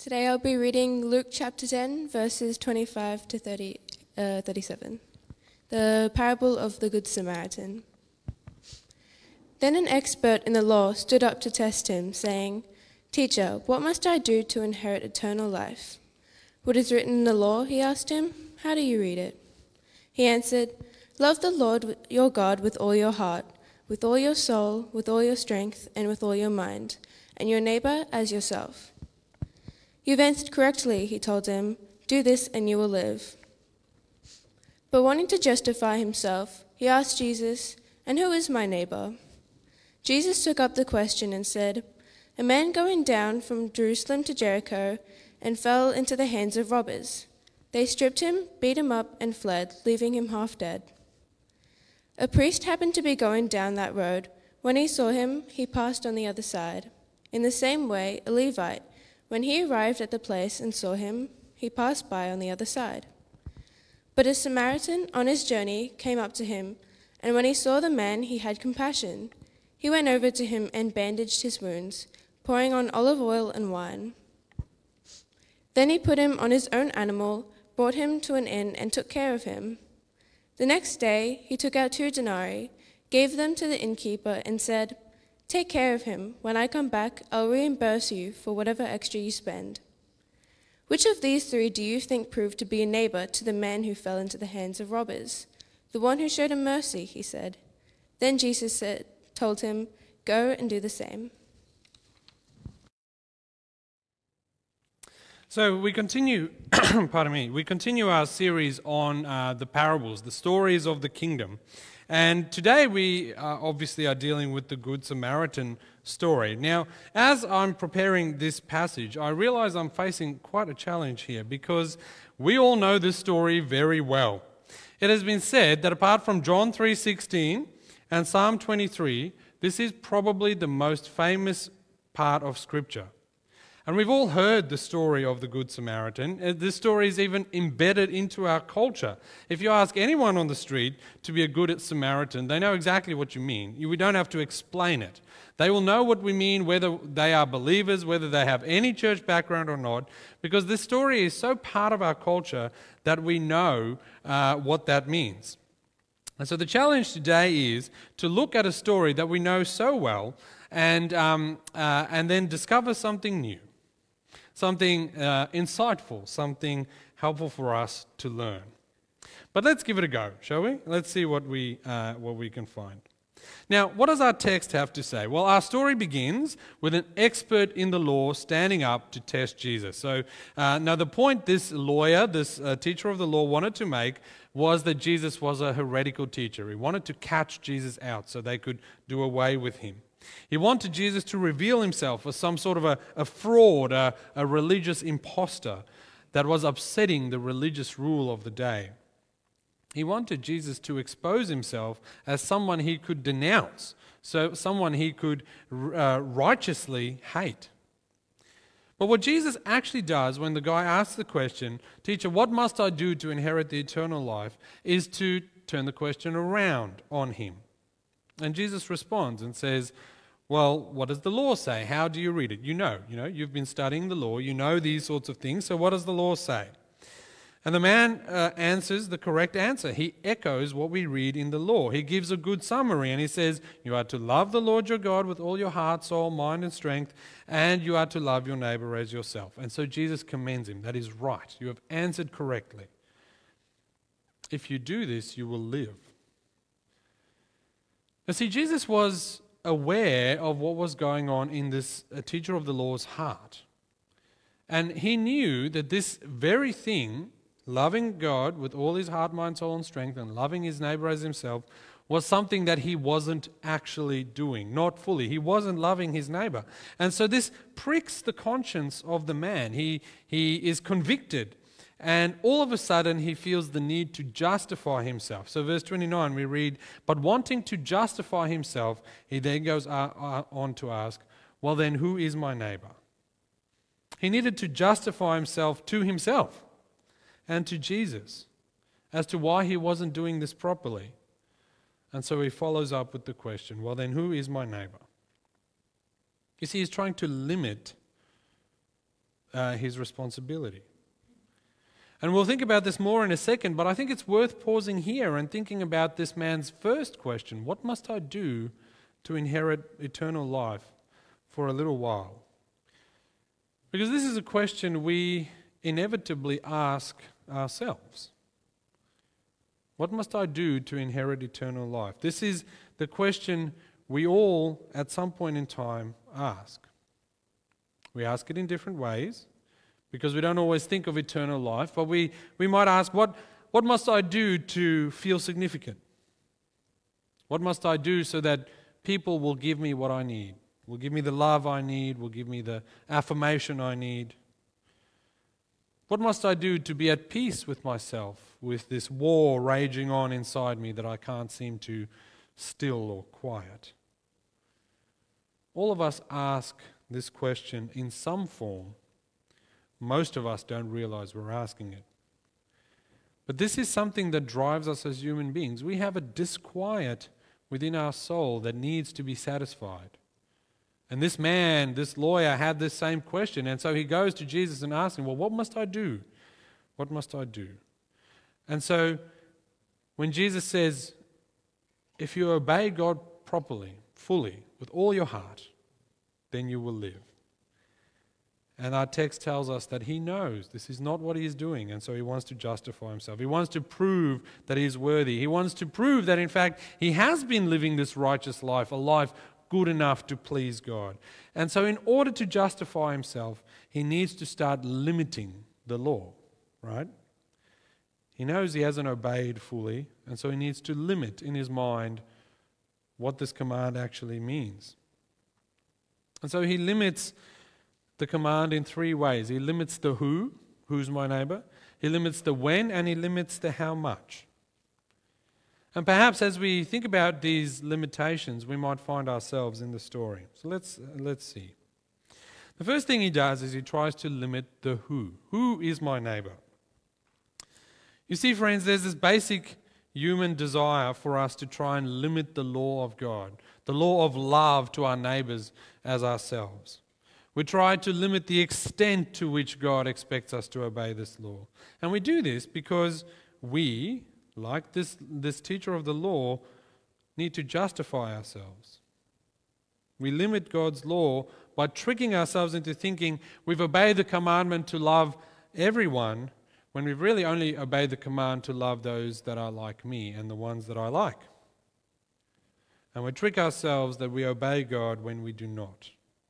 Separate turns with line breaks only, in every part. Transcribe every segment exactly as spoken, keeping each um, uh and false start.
Today I'll be reading Luke chapter ten, verses twenty-five to thirty, uh, thirty-seven. The parable of the Good Samaritan. Then an expert in the law stood up to test him, saying, "Teacher, what must I do to inherit eternal life?" "What is written in the law?" he asked him. "How do you read it?" He answered, "Love the Lord your God with all your heart, with all your soul, with all your strength, and with all your mind, and your neighbor as yourself." "You've answered correctly," he told him. "Do this and you will live." But wanting to justify himself, he asked Jesus, "And who is my neighbor?" Jesus took up the question and said, "A man going down from Jerusalem to Jericho and fell into the hands of robbers. They stripped him, beat him up, and fled, leaving him half dead. A priest happened to be going down that road. When he saw him, he passed on the other side. In the same way, a Levite, when he arrived at the place and saw him, he passed by on the other side. But a Samaritan on his journey came up to him, and when he saw the man, he had compassion. He went over to him and bandaged his wounds, pouring on olive oil and wine. Then he put him on his own animal, brought him to an inn, and took care of him. The next day he took out two denarii, gave them to the innkeeper, and said, 'Take care of him. When I come back, I'll reimburse you for whatever extra you spend.' Which of these three do you think proved to be a neighbor to the man who fell into the hands of robbers?" "The one who showed him mercy," he said. Then Jesus said, told him, "Go and do the same."
So we continue, pardon me, we continue our series on uh, the parables, the stories of the kingdom. And today we uh, obviously are dealing with the Good Samaritan story. Now, as I'm preparing this passage, I realize I'm facing quite a challenge here because we all know this story very well. It has been said that apart from John three sixteen and Psalm twenty-three, this is probably the most famous part of Scripture. And we've all heard the story of the Good Samaritan. This story is even embedded into our culture. If you ask anyone on the street to be a good Samaritan, they know exactly what you mean. We don't have to explain it. They will know what we mean, whether they are believers, whether they have any church background or not, because this story is so part of our culture that we know uh, what that means. And so the challenge today is to look at a story that we know so well and, um, uh, and then discover something new. Something uh, insightful, something helpful for us to learn. But let's give it a go, shall we? Let's see what we uh, what we can find. Now, what does our text have to say? Well, our story begins with an expert in the law standing up to test Jesus. So uh, now the point this lawyer, this uh, teacher of the law wanted to make was that Jesus was a heretical teacher. He wanted to catch Jesus out so they could do away with him. He wanted Jesus to reveal himself as some sort of a, a fraud, a, a religious imposter that was upsetting the religious rule of the day. He wanted Jesus to expose himself as someone he could denounce, so someone he could uh, righteously hate. But what Jesus actually does when the guy asks the question, "Teacher, what must I do to inherit the eternal life?" is to turn the question around on him. And Jesus responds and says, "Well, what does the law say? How do you read it? You know, you know, you've been studying the law, you know these sorts of things, so what does the law say?" And the man uh, answers the correct answer. He echoes what we read in the law. He gives a good summary and he says, "You are to love the Lord your God with all your heart, soul, mind and strength, and you are to love your neighbor as yourself." And so Jesus commends him. That is right. You have answered correctly. If you do this, you will live. Now see, Jesus was aware of what was going on in this uh, teacher of the law's heart. And he knew that this very thing, loving God with all his heart, mind, soul, and strength, and loving his neighbor as himself, was something that he wasn't actually doing, not fully. He wasn't loving his neighbor. And so this pricks the conscience of the man. He, he is convicted. And all of a sudden, he feels the need to justify himself. So verse twenty-nine, we read, "But wanting to justify himself, he then goes on to ask, 'Well then, who is my neighbor?'" He needed to justify himself to himself and to Jesus as to why he wasn't doing this properly. And so he follows up with the question, "Well then, who is my neighbor?" You see, he's trying to limit uh, his responsibility. And we'll think about this more in a second, but I think it's worth pausing here and thinking about this man's first question: what must I do to inherit eternal life for a little while? Because this is a question we inevitably ask ourselves. What must I do to inherit eternal life? This is the question we all, at some point in time, ask. We ask it in different ways, because we don't always think of eternal life, but we, we might ask, what, what must I do to feel significant? What must I do so that people will give me what I need, will give me the love I need, will give me the affirmation I need? What must I do to be at peace with myself, with this war raging on inside me that I can't seem to still or quiet? All of us ask this question in some form. Most of us don't realize we're asking it. But this is something that drives us as human beings. We have a disquiet within our soul that needs to be satisfied. And this man, this lawyer, had this same question. And so he goes to Jesus and asks him, well, what must I do? What must I do? And so when Jesus says, if you obey God properly, fully, with all your heart, then you will live. And our text tells us that he knows this is not what he is doing, and so he wants to justify himself. He wants to prove that he is worthy. He wants to prove that, in fact, he has been living this righteous life, a life good enough to please God. And so in order to justify himself, he needs to start limiting the law, right? He knows he hasn't obeyed fully, and so he needs to limit in his mind what this command actually means. And so he limits the command in three ways. He limits the who, who's my neighbor. He limits the when, and he limits the how much. And perhaps as we think about these limitations, we might find ourselves in the story. So let's, let's see. The first thing he does is he tries to limit the who. Who is my neighbor? You see, friends, there's this basic human desire for us to try and limit the law of God, the law of love to our neighbors as ourselves. We try to limit the extent to which God expects us to obey this law. And we do this because we, like this, this teacher of the law, need to justify ourselves. We limit God's law by tricking ourselves into thinking we've obeyed the commandment to love everyone, when we've really only obeyed the command to love those that are like me and the ones that I like. And we trick ourselves that we obey God when we do not.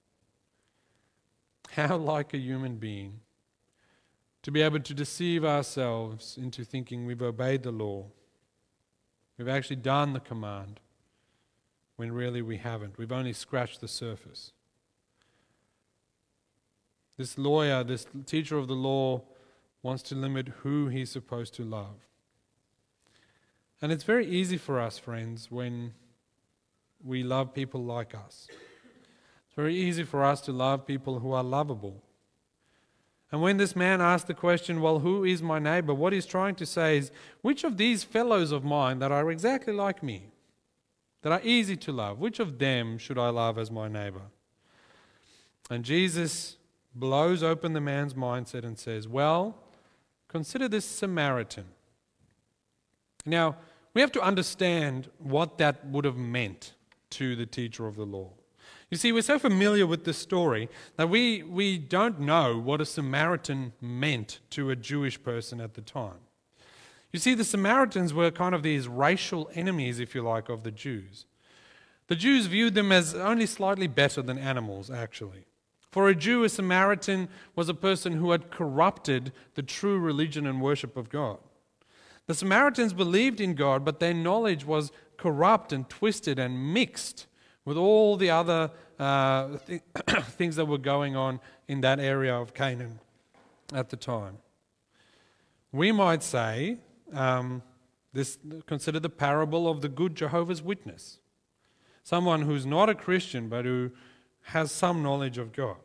How like a human being to be able to deceive ourselves into thinking we've obeyed the law. We've actually done the command when really we haven't. We've only scratched the surface. This lawyer, this teacher of the law, wants to limit who he's supposed to love. And it's very easy for us, friends, when we love people like us. It's very easy for us to love people who are lovable. And when this man asked the question, well, who is my neighbor? What he's trying to say is, which of these fellows of mine that are exactly like me, that are easy to love, which of them should I love as my neighbor? And Jesus blows open the man's mindset and says, well, consider this Samaritan. Now, we have to understand what that would have meant to the teacher of the law. You see, we're so familiar with this story that we, we don't know what a Samaritan meant to a Jewish person at the time. You see, the Samaritans were kind of these racial enemies, if you like, of the Jews. The Jews viewed them as only slightly better than animals, actually. For a Jew, a Samaritan was a person who had corrupted the true religion and worship of God. The Samaritans believed in God, but their knowledge was corrupt and twisted and mixed with all the other uh, th- things that were going on in that area of Canaan at the time. We might say, um, this consider the parable of the good Jehovah's Witness. Someone who's not a Christian, but who has some knowledge of God.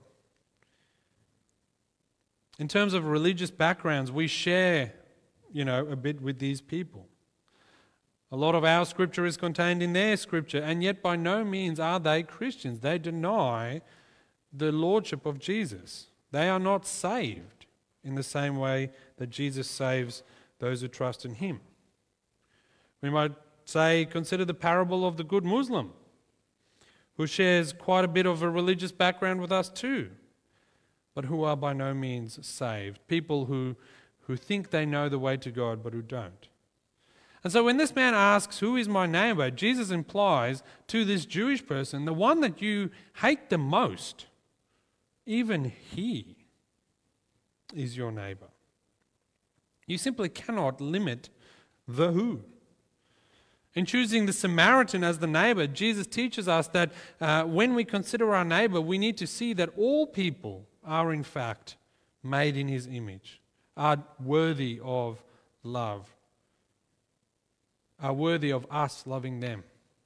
In terms of religious backgrounds, we share, you know, a bit with these people. A lot of our scripture is contained in their scripture, and yet by no means are they Christians. They deny the lordship of Jesus. They are not saved in the same way that Jesus saves those who trust in him. We might say, consider the parable of the good Muslim, who shares quite a bit of a religious background with us too, but who are by no means saved. People who, who think they know the way to God, but who don't. And so when this man asks, who is my neighbor? Jesus implies to this Jewish person, the one that you hate the most, even he is your neighbor. You simply cannot limit the who. In choosing the Samaritan as the neighbor, Jesus teaches us that uh, when we consider our neighbor, we need to see that all people are in fact made in his image, are worthy of love, are worthy of us loving them.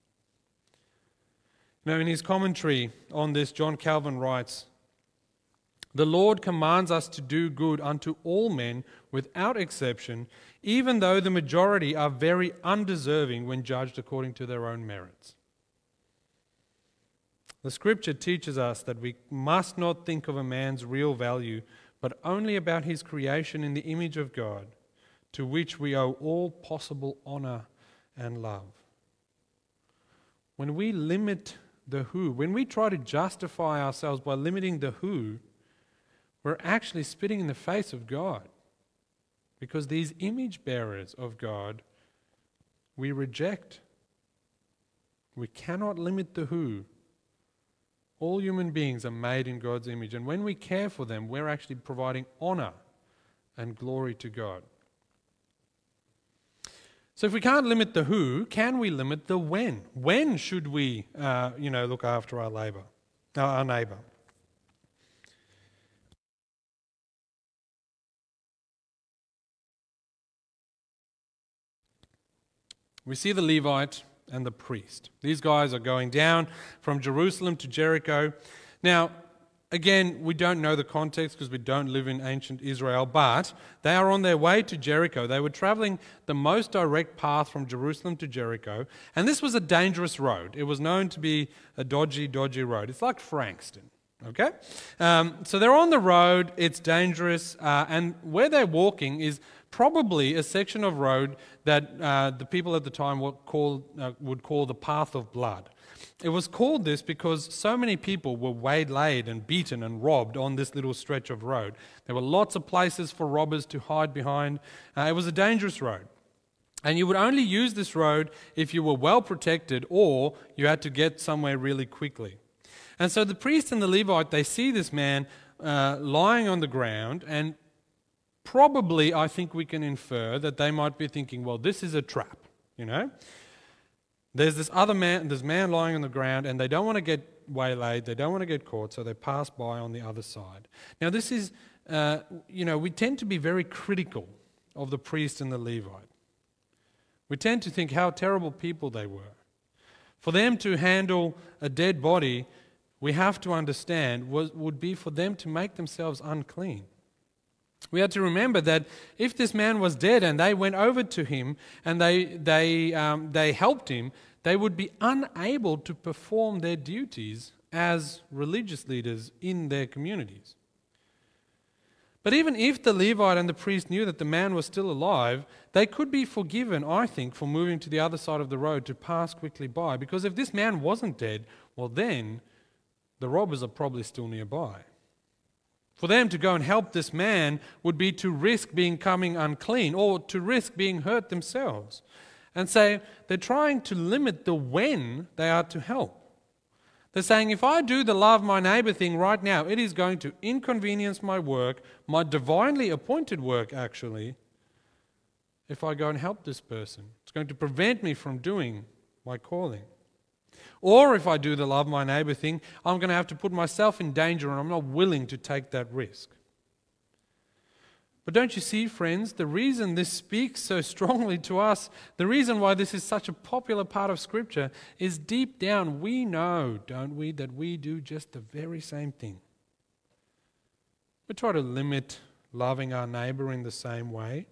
Now, in his commentary on this, John Calvin writes, "The Lord commands us to do good unto all men without exception, even though the majority are very undeserving when judged according to their own merits." The scripture teaches us that we must not think of a man's real value, but only about his creation in the image of God, to which we owe all possible honor and love. When we limit the who, when we try to justify ourselves by limiting the who, we're actually spitting in the face of God, because these image bearers of God we reject. We cannot limit the who. All human beings are made in God's image, and when we care for them, we're actually providing honor and glory to God. So if we can't limit the who, can we limit the when? When should we, uh, you know, look after our labor, our neighbor? We see the Levite and the priest. These guys are going down from Jerusalem to Jericho. Now, again, we don't know the context because we don't live in ancient Israel, but they are on their way to Jericho. They were traveling the most direct path from Jerusalem to Jericho, and this was a dangerous road. It was known to be a dodgy, dodgy road. It's like Frankston, okay? Um, so they're on the road, it's dangerous, uh, and where they're walking is probably a section of road that uh, the people at the time would call, uh, would call the path of blood. It was called this because so many people were waylaid and beaten and robbed on this little stretch of road. There were lots of places for robbers to hide behind. Uh, it was a dangerous road. And you would only use this road if you were well protected or you had to get somewhere really quickly. And so the priest and the Levite, they see this man uh, lying on the ground, and probably I think we can infer that they might be thinking, well, this is a trap, you know? There's this other man, this man lying on the ground, and they don't want to get waylaid, they don't want to get caught, so they pass by on the other side. Now this is, uh, you know, we tend to be very critical of the priest and the Levite. We tend to think how terrible people they were. For them to handle a dead body, we have to understand, was, would be for them to make themselves unclean. We have to remember that if this man was dead and they went over to him and they they um, they helped him, they would be unable to perform their duties as religious leaders in their communities. But even if the Levite and the priest knew that the man was still alive, they could be forgiven, I think, for moving to the other side of the road to pass quickly by. Because if this man wasn't dead, well then, the robbers are probably still nearby. For them to go and help this man would be to risk being coming unclean or to risk being hurt themselves. And so they're trying to limit the when they are to help. They're saying, if I do the love my neighbor thing right now, it is going to inconvenience my work, my divinely appointed work actually, if I go and help this person. It's going to prevent me from doing my calling. Or if I do the love my neighbor thing, I'm going to have to put myself in danger and I'm not willing to take that risk. But don't you see, friends, the reason this speaks so strongly to us, the reason why this is such a popular part of Scripture is deep down we know, don't we, that we do just the very same thing. We try to limit loving our neighbor in the same way.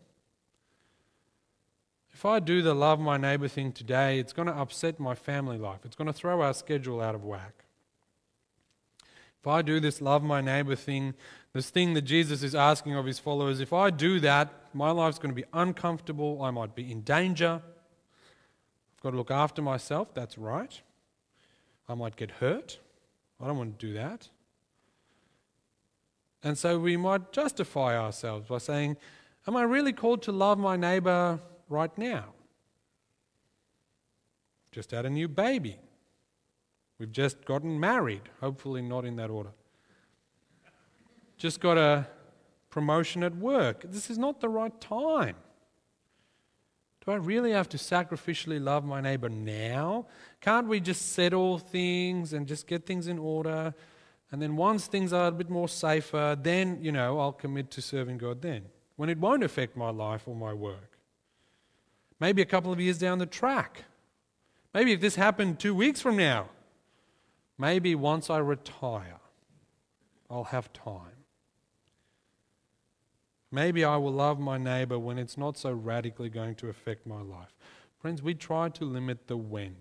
If I do the love my neighbor thing today, it's going to upset my family life. It's going to throw our schedule out of whack. If I do this love my neighbor thing, this thing that Jesus is asking of his followers, if I do that, my life's going to be uncomfortable, I might be in danger. I've got to look after myself, that's right. I might get hurt. I don't want to do that. And so we might justify ourselves by saying, am I really called to love my neighbor right now? Just had a new baby. We've just gotten married, hopefully not in that order. Just got a promotion at work. This is not the right time. Do I really have to sacrificially love my neighbor now? Can't we just settle things and just get things in order? And then once things are a bit more safer, then, you know, I'll commit to serving God then, when it won't affect my life or my work. Maybe a couple of years down the track. Maybe if this happened two weeks from now. Maybe once I retire, I'll have time. Maybe I will love my neighbor when it's not so radically going to affect my life. Friends, we try to limit the when.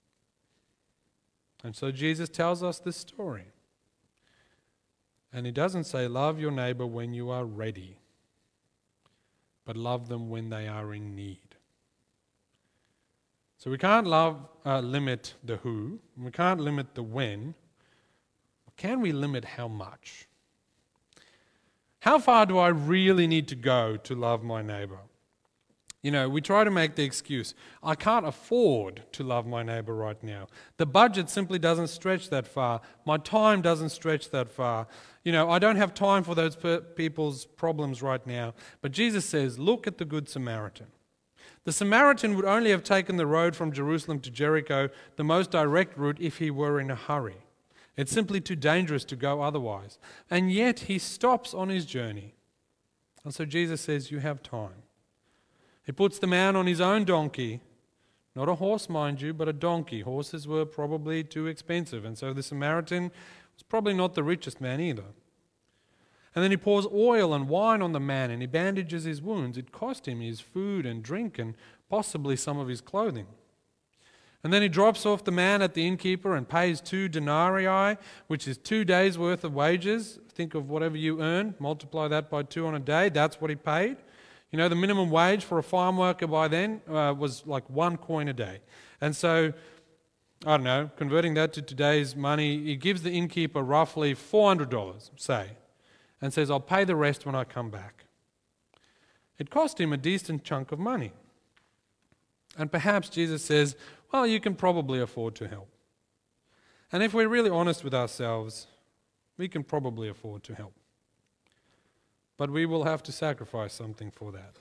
And so Jesus tells us this story. And he doesn't say, love your neighbor when you are ready, but love them when they are in need. So we can't love, uh, limit the who, and we can't limit the when. Can we limit how much? How far do I really need to go to love my neighbor? You know, we try to make the excuse, I can't afford to love my neighbor right now. The budget simply doesn't stretch that far. My time doesn't stretch that far. You know, I don't have time for those per- people's problems right now. But Jesus says, look at the Good Samaritan. The Samaritan would only have taken the road from Jerusalem to Jericho, the most direct route, if he were in a hurry. It's simply too dangerous to go otherwise. And yet he stops on his journey. And so Jesus says, you have time. He puts the man on his own donkey, not a horse, mind you, but a donkey. Horses were probably too expensive, and so the Samaritan was probably not the richest man either. And then he pours oil and wine on the man, and he bandages his wounds. It cost him his food and drink and possibly some of his clothing. And then he drops off the man at the innkeeper and pays two denarii, which is two days' worth of wages. Think of whatever you earn, multiply that by two on a day, that's what he paid. You know, the minimum wage for a farm worker by then uh, was like one coin a day. And so, I don't know, converting that to today's money, he gives the innkeeper roughly four hundred dollars, say, and says, I'll pay the rest when I come back. It cost him a decent chunk of money. And perhaps Jesus says, well, you can probably afford to help. And if we're really honest with ourselves, we can probably afford to help. But we will have to sacrifice something for that.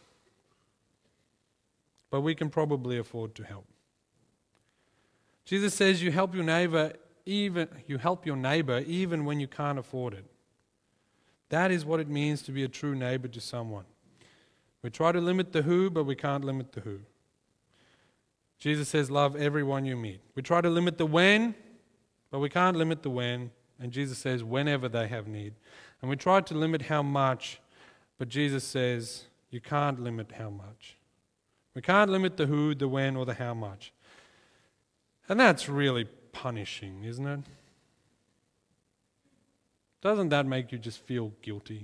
But we can probably afford to help. Jesus says you help your neighbor even you help your neighbor even when you can't afford it. That is what it means to be a true neighbor to someone. We try to limit the who, but we can't limit the who. Jesus says love everyone you meet. We try to limit the when, but we can't limit the when. And Jesus says whenever they have need. And we try to limit how much, but Jesus says you can't limit how much. We can't limit the who, the when, or the how much. And that's really punishing, isn't it? Doesn't that make you just feel guilty?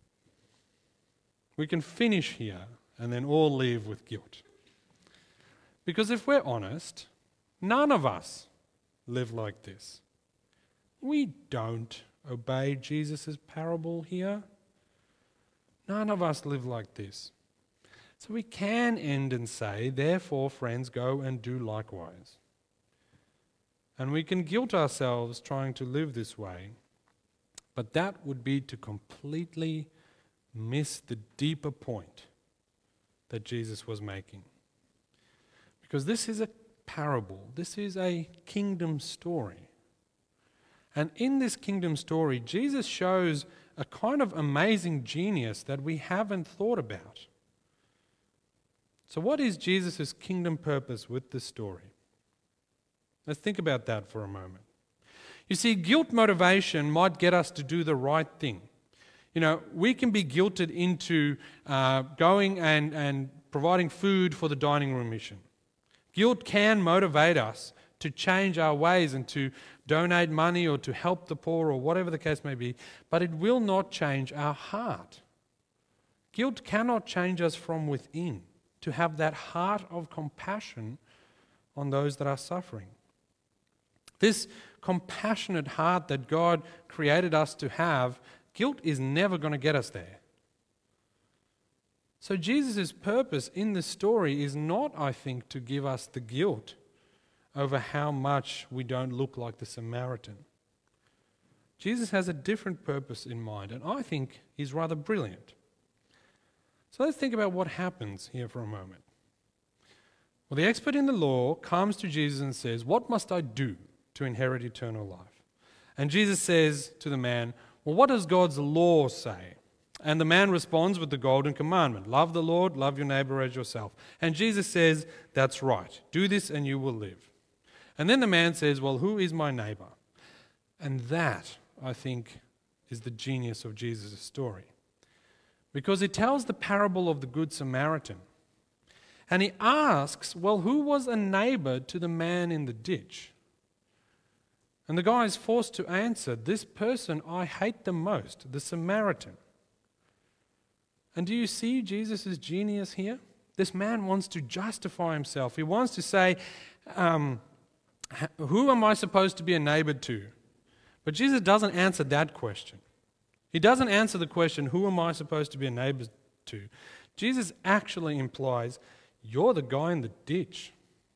We can finish here and then all leave with guilt. Because if we're honest, none of us live like this. We don't obey Jesus' parable here. None of us live like this. So we can end and say, therefore, friends, go and do likewise. And we can guilt ourselves trying to live this way, but that would be to completely miss the deeper point that Jesus was making. Because this is a parable, this is a kingdom story. And in this kingdom story, Jesus shows a kind of amazing genius that we haven't thought about. So what is Jesus' kingdom purpose with this story? Let's think about that for a moment. You see, guilt motivation might get us to do the right thing. You know, we can be guilted into uh, going and, and providing food for the dining room mission. Guilt can motivate us to change our ways and to donate money or to help the poor or whatever the case may be, but it will not change our heart. Guilt cannot change us from within to have that heart of compassion on those that are suffering. This compassionate heart that God created us to have, guilt is never going to get us there. So Jesus' purpose in the story is not, I think, to give us the guilt over how much we don't look like the Samaritan. Jesus has a different purpose in mind, and I think he's rather brilliant. So let's think about what happens here for a moment. Well, the expert in the law comes to Jesus and says, "What must I do to inherit eternal life?" And Jesus says to the man, "Well, what does God's law say?" And the man responds with the golden commandment, "Love the Lord, love your neighbor as yourself." And Jesus says, "That's right. Do this and you will live." And then the man says, "Well, who is my neighbor?" And that, I think, is the genius of Jesus' story. Because it tells the parable of the Good Samaritan. And he asks, well, who was a neighbor to the man in the ditch? And the guy is forced to answer, "This person I hate the most, the Samaritan." And do you see Jesus' genius here? This man wants to justify himself. He wants to say, um, who am I supposed to be a neighbor to? But Jesus doesn't answer that question. He doesn't answer the question, who am I supposed to be a neighbor to? Jesus actually implies, you're the guy in the ditch.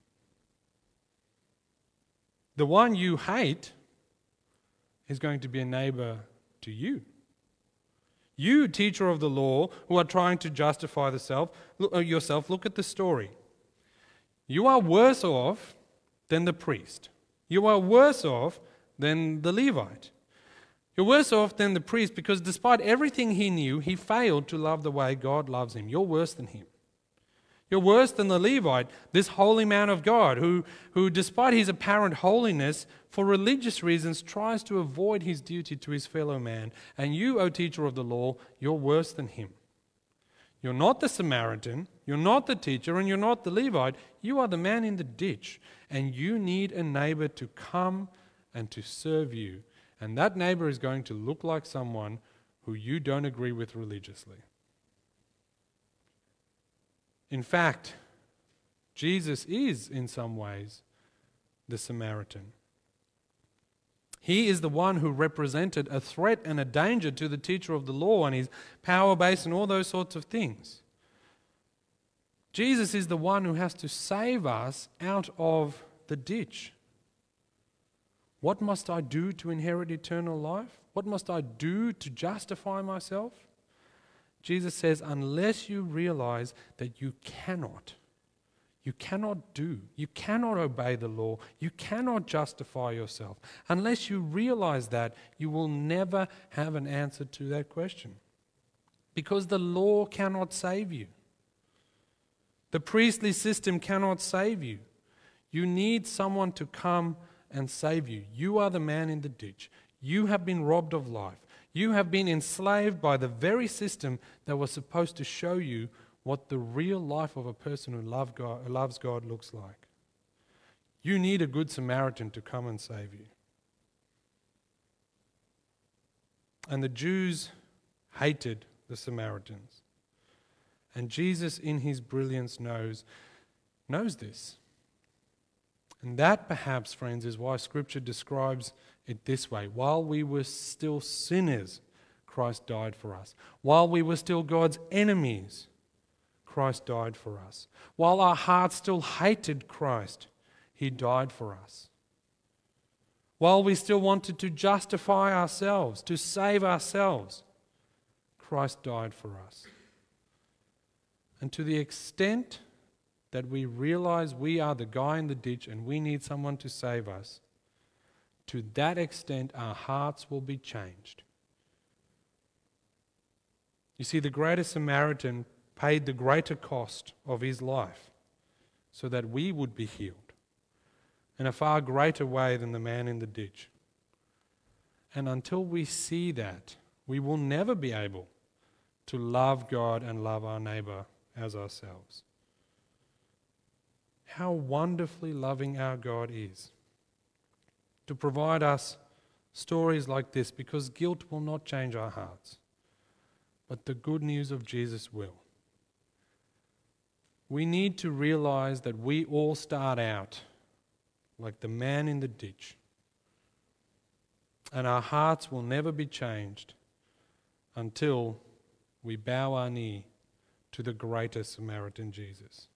The one you hate is going to be a neighbor to you. You, teacher of the law, who are trying to justify the self, yourself, look at the story. You are worse off than the priest. You are worse off than the Levite. You're worse off than the priest because despite everything he knew, he failed to love the way God loves him. You're worse than him. You're worse than the Levite, this holy man of God, who, who despite his apparent holiness, for religious reasons, tries to avoid his duty to his fellow man. And you, O teacher of the law, you're worse than him. You're not the Samaritan, you're not the teacher, and you're not the Levite. You are the man in the ditch, and you need a neighbor to come and to serve you. And that neighbor is going to look like someone who you don't agree with religiously. In fact, Jesus is, in some ways, the Samaritan. He is the one who represented a threat and a danger to the teacher of the law and his power base and all those sorts of things. Jesus is the one who has to save us out of the ditch. What must I do to inherit eternal life? What must I do to justify myself? Jesus says, unless you realize that you cannot, you cannot do, you cannot obey the law, you cannot justify yourself. Unless you realize that, you will never have an answer to that question. Because the law cannot save you. The priestly system cannot save you. You need someone to come and save you. You are the man in the ditch. You have been robbed of life. You have been enslaved by the very system that was supposed to show you what the real life of a person who love God, who loves God looks like. You need a good Samaritan to come and save you. And the Jews hated the Samaritans. And Jesus, in his brilliance, knows, knows this. And that, perhaps, friends, is why Scripture describes it this way. While we were still sinners, Christ died for us. While we were still God's enemies, Christ died for us. While our hearts still hated Christ, he died for us. While we still wanted to justify ourselves, to save ourselves, Christ died for us. And to the extent that we realize we are the guy in the ditch and we need someone to save us, to that extent our hearts will be changed. You see, the greater Samaritan paid the greater cost of his life so that we would be healed in a far greater way than the man in the ditch. And until we see that, we will never be able to love God and love our neighbor as ourselves. How wonderfully loving our God is. to provide us stories like this, because guilt will not change our hearts, but the good news of Jesus will. We need to realize that we all start out like the man in the ditch, and our hearts will never be changed until we bow our knee to the greatest Samaritan, Jesus.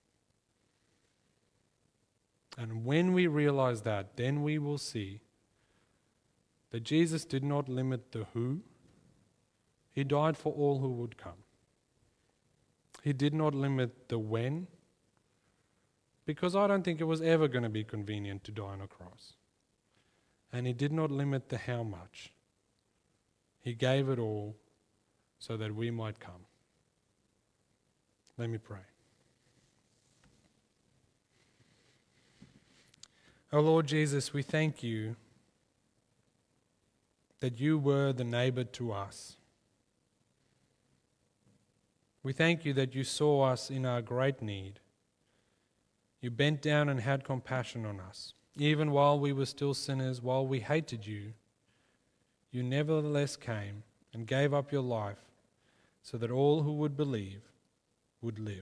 And when we realize that, then we will see that Jesus did not limit the who. He died for all who would come. He did not limit the when, because I don't think it was ever going to be convenient to die on a cross. And he did not limit the how much. He gave it all so that we might come. Let me pray. Oh Lord Jesus, we thank you that you were the neighbor to us. We thank you that you saw us in our great need. You bent down and had compassion on us. Even while we were still sinners, while we hated you, you nevertheless came and gave up your life so that all who would believe would live.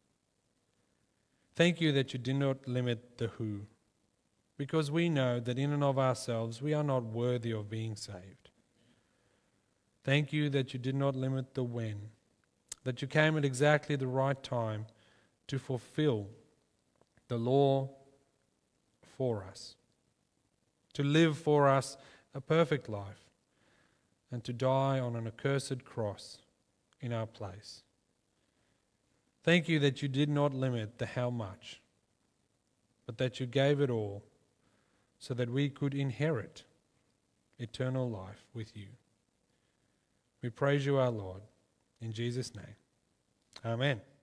Thank you that you did not limit the who, because we know that in and of ourselves we are not worthy of being saved. Thank you that you did not limit the when, that you came at exactly the right time to fulfill the law for us, to live for us a perfect life, and to die on an accursed cross in our place. Thank you that you did not limit the how much, but that you gave it all so that we could inherit eternal life with you. We praise you, our Lord, in Jesus' name. Amen.